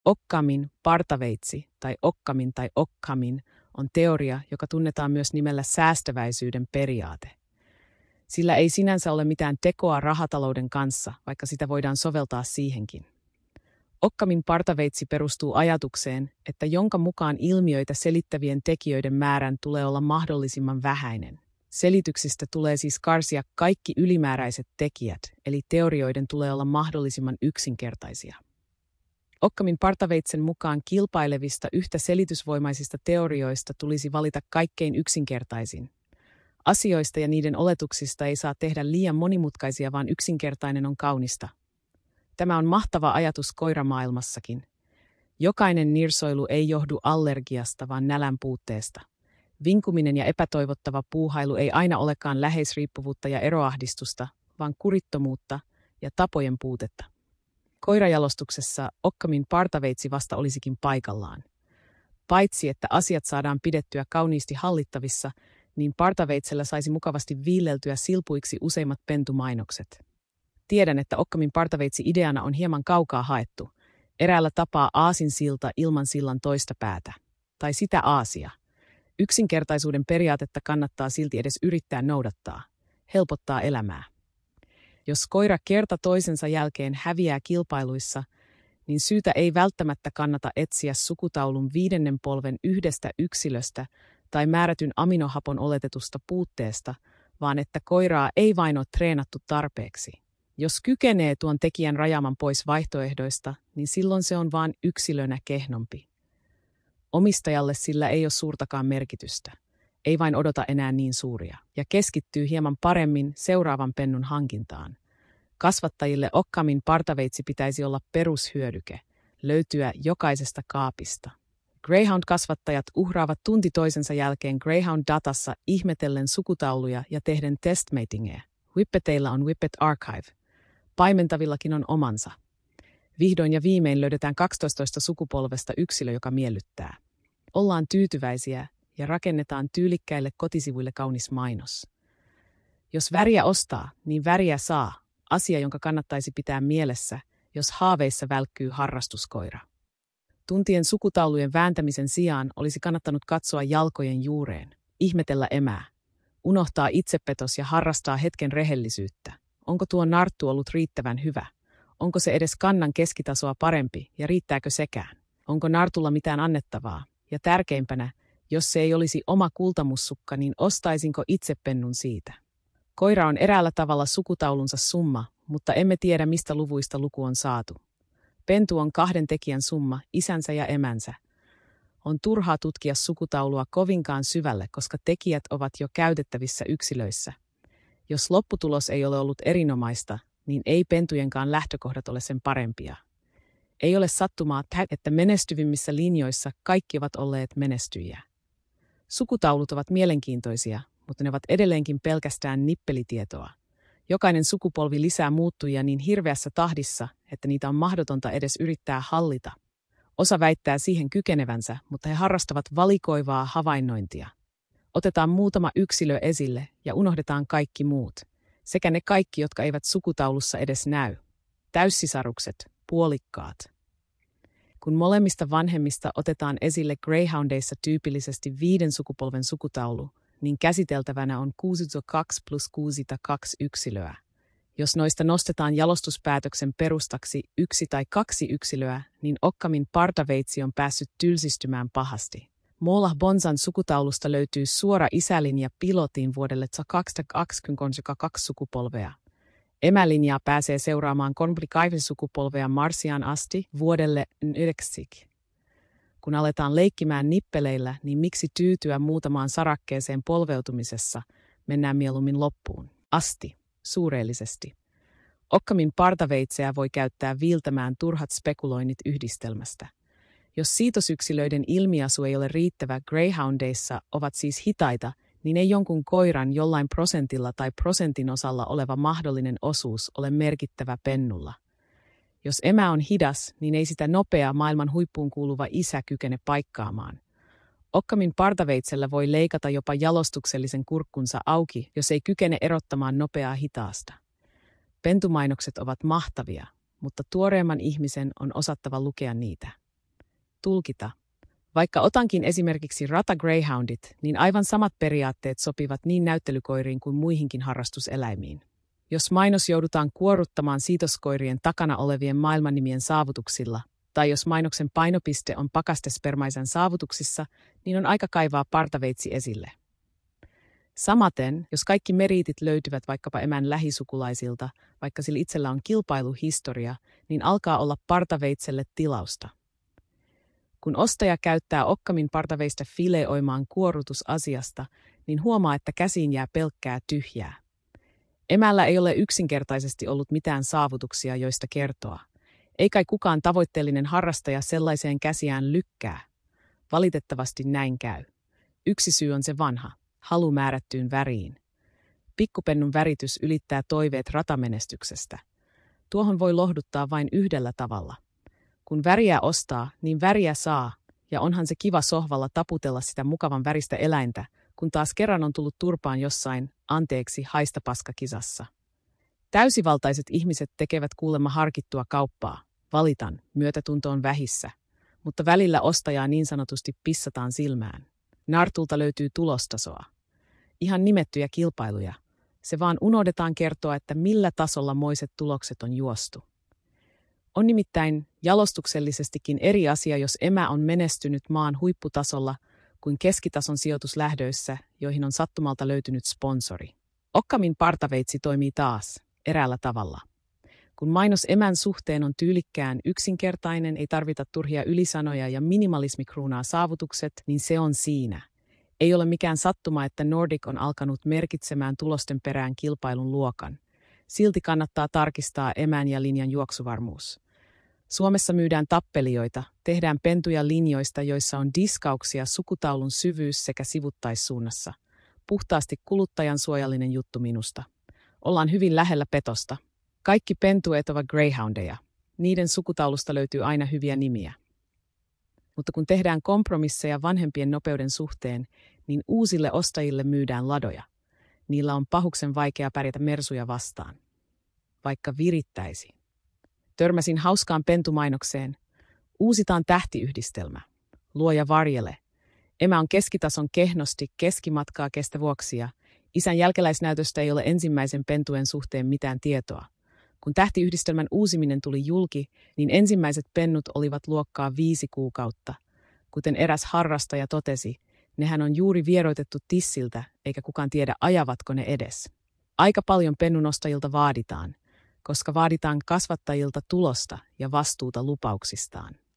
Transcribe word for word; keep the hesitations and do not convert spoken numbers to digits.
Occammin partaveitsi tai Occammin tai Occammin on teoria, joka tunnetaan myös nimellä säästäväisyyden periaate. Sillä ei sinänsä ole mitään tekoa rahatalouden kanssa, vaikka sitä voidaan soveltaa siihenkin. Occammin partaveitsi perustuu ajatukseen, että jonka mukaan ilmiöitä selittävien tekijöiden määrän tulee olla mahdollisimman vähäinen. Selityksistä tulee siis karsia kaikki ylimääräiset tekijät, eli teorioiden tulee olla mahdollisimman yksinkertaisia. Occammin partaveitsen mukaan kilpailevista yhtä selitysvoimaisista teorioista tulisi valita kaikkein yksinkertaisin. Asioista ja niiden oletuksista ei saa tehdä liian monimutkaisia, vaan yksinkertainen on kaunista. Tämä on mahtava ajatus koiramaailmassakin. Jokainen nirsoilu ei johdu allergiasta, vaan nälän puutteesta. Vinkuminen ja epätoivottava puuhailu ei aina olekaan läheisriippuvuutta ja eroahdistusta, vaan kurittomuutta ja tapojen puutetta. Koirajalostuksessa Occammin partaveitsi vasta olisikin paikallaan. Paitsi että asiat saadaan pidettyä kauniisti hallittavissa, niin partaveitsellä saisi mukavasti viileltyä silpuiksi useimmat pentumainokset. Tiedän, että Occammin partaveitsi ideana on hieman kaukaa haettu. Eräällä tapaa aasinsilta ilman sillan toista päätä. Tai sitä aasia. Yksinkertaisuuden periaatetta kannattaa silti edes yrittää noudattaa. Helpottaa elämää. Jos koira kerta toisensa jälkeen häviää kilpailuissa, niin syytä ei välttämättä kannata etsiä sukutaulun viidennen polven yhdestä yksilöstä tai määrätyn aminohapon oletetusta puutteesta, vaan että koiraa ei vain ole treenattu tarpeeksi. Jos kykenee tuon tekijän rajaamaan pois vaihtoehdoista, niin silloin se on vain yksilönä kehnompi. Omistajalle sillä ei ole suurtakaan merkitystä. Ei vain odota enää niin suuria, ja keskittyy hieman paremmin seuraavan pennun hankintaan. Kasvattajille Occammin partaveitsi pitäisi olla perushyödyke, löytyä jokaisesta kaapista. Greyhound-kasvattajat uhraavat tunti toisensa jälkeen Greyhound-datassa ihmetellen sukutauluja ja tehden testmatingeja. Whippeteillä on Whippet Archive. Paimentavillakin on omansa. Vihdoin ja viimein löydetään kaksitoista sukupolvesta yksilö, joka miellyttää. Ollaan tyytyväisiä ja rakennetaan tyylikkäille kotisivuille kaunis mainos. Jos väriä ostaa, niin väriä saa. Asia, jonka kannattaisi pitää mielessä, jos haaveissa välkkyy harrastuskoira. Tuntien sukutaulujen vääntämisen sijaan olisi kannattanut katsoa jalkojen juureen, ihmetellä emää, unohtaa itsepetos ja harrastaa hetken rehellisyyttä. Onko tuo narttu ollut riittävän hyvä? Onko se edes kannan keskitasoa parempi ja riittääkö sekään? Onko nartulla mitään annettavaa? Ja tärkeimpänä, jos se ei olisi oma kultamussukka, niin ostaisinko itse pennun siitä? Koira on eräällä tavalla sukutaulunsa summa, mutta emme tiedä mistä luvuista luku on saatu. Pentu on kahden tekijän summa, isänsä ja emänsä. On turhaa tutkia sukutaulua kovinkaan syvälle, koska tekijät ovat jo käytettävissä yksilöissä. Jos lopputulos ei ole ollut erinomaista, niin ei pentujenkaan lähtökohdat ole sen parempia. Ei ole sattumaa, että menestyvimmissä linjoissa kaikki ovat olleet menestyjiä. Sukutaulut ovat mielenkiintoisia, mutta ne ovat edelleenkin pelkästään nippelitietoa. Jokainen sukupolvi lisää muuttujia niin hirveässä tahdissa, että niitä on mahdotonta edes yrittää hallita. Osa väittää siihen kykenevänsä, mutta he harrastavat valikoivaa havainnointia. Otetaan muutama yksilö esille ja unohdetaan kaikki muut. Sekä ne kaikki, jotka eivät sukutaulussa edes näy. Täyssisarukset, puolikkaat. Kun molemmista vanhemmista otetaan esille greyhoundeissa tyypillisesti viiden sukupolven sukutaulu, niin käsiteltävänä on kuusikymmentäkaksi plus kuusikymmentäkaksi yksilöä. Jos noista nostetaan jalostuspäätöksen perustaksi yksi tai kaksi yksilöä, niin Occammin partaveitsi on päässyt tylsistymään pahasti. Molah Bonzan sukutaulusta löytyy suora isälinja pilotiin vuodelle kaksituhattakaksikymmentäkaksi sukupolvea. Emälinjaa pääsee seuraamaan kolmekymmentäkaksi-sukupolvea Marsiaan asti vuodelle yhdeksänkymmentä. Kun aletaan leikkimään nippeleillä, niin miksi tyytyä muutamaan sarakkeeseen polveutumisessa, mennään mieluummin loppuun. Asti, suureellisesti. Occammin partaveitseä voi käyttää viiltämään turhat spekuloinnit yhdistelmästä. Jos siitosyksilöiden ilmiasu ei ole riittävä, greyhoundeissa ovat siis hitaita, niin ei jonkun koiran jollain prosentilla tai prosentin osalla oleva mahdollinen osuus ole merkittävä pennulla. Jos emä on hidas, niin ei sitä nopea maailman huippuun kuuluva isä kykene paikkaamaan. Occammin partaveitsellä voi leikata jopa jalostuksellisen kurkkunsa auki, jos ei kykene erottamaan nopeaa hitaasta. Pentumainokset ovat mahtavia, mutta tuoreemman ihmisen on osattava lukea niitä. tulkita. Vaikka otankin esimerkiksi rata-greyhoundit, niin aivan samat periaatteet sopivat niin näyttelykoiriin kuin muihinkin harrastuseläimiin. Jos mainos joudutaan kuoruttamaan siitoskoirien takana olevien maailmannimien saavutuksilla, tai jos mainoksen painopiste on pakastespermaisen saavutuksissa, niin on aika kaivaa partaveitsi esille. Samaten, jos kaikki meriitit löytyvät vaikkapa emän lähisukulaisilta, vaikka sillä itsellä on kilpailuhistoria, niin alkaa olla partaveitselle tilausta. Kun ostaja käyttää Okkamin partaveistä fileoimaan kuorutusasiasta, niin huomaa, että käsiin jää pelkkää tyhjää. Emällä ei ole yksinkertaisesti ollut mitään saavutuksia, joista kertoa. Ei kai kukaan tavoitteellinen harrastaja sellaiseen käsiään lykkää. Valitettavasti näin käy. Yksi syy on se vanha, halu määrättyyn väriin. Pikkupennun väritys ylittää toiveet ratamenestyksestä. Tuohon voi lohduttaa vain yhdellä tavalla. Kun väriä ostaa, niin väriä saa, ja onhan se kiva sohvalla taputella sitä mukavan väristä eläintä, kun taas kerran on tullut turpaan jossain, anteeksi, haistapaskakisassa. Täysivaltaiset ihmiset tekevät kuulemma harkittua kauppaa. Valitan, myötätunto on vähissä, mutta välillä ostajaa niin sanotusti pissataan silmään. Nartulta löytyy tulostasoa. Ihan nimettyjä kilpailuja. Se vaan unohdetaan kertoa, että millä tasolla moiset tulokset on juostu. On nimittäin jalostuksellisestikin eri asia, jos emä on menestynyt maan huipputasolla kuin keskitason sijoituslähdöissä, joihin on sattumalta löytynyt sponsori. Okkamin partaveitsi toimii taas eräällä tavalla. Kun mainos emän suhteen on tyylikkään yksinkertainen, ei tarvita turhia ylisanoja ja minimalismi kruunaa saavutukset, niin se on siinä. Ei ole mikään sattuma, että Nordic on alkanut merkitsemään tulosten perään kilpailun luokan. Silti kannattaa tarkistaa emän ja linjan juoksuvarmuus. Suomessa myydään tappelijoita, tehdään pentuja linjoista, joissa on diskauksia sukutaulun syvyys- sekä sivuttaissuunnassa. Puhtaasti kuluttajan suojallinen juttu minusta. Ollaan hyvin lähellä petosta. Kaikki pentueet ovat greyhoundeja. Niiden sukutaulusta löytyy aina hyviä nimiä. Mutta kun tehdään kompromisseja vanhempien nopeuden suhteen, niin uusille ostajille myydään ladoja. Niillä on pahuksen vaikea pärjätä mersuja vastaan. Vaikka virittäisi. Törmäsin hauskaan pentumainokseen. Uusitaan tähtiyhdistelmä. Luoja varjele. Emä on keskitason kehnosti keskimatkaa kestävuoksia. Isän jälkeläisnäytöstä ei ole ensimmäisen pentuen suhteen mitään tietoa. Kun tähtiyhdistelmän uusiminen tuli julki, niin ensimmäiset pennut olivat luokkaa viisi kuukautta. Kuten eräs harrastaja totesi, nehän on juuri vieroitettu tissiltä, eikä kukaan tiedä ajavatko ne edes. Aika paljon pennunostajilta vaaditaan, koska vaaditaan kasvattajilta tulosta ja vastuuta lupauksistaan.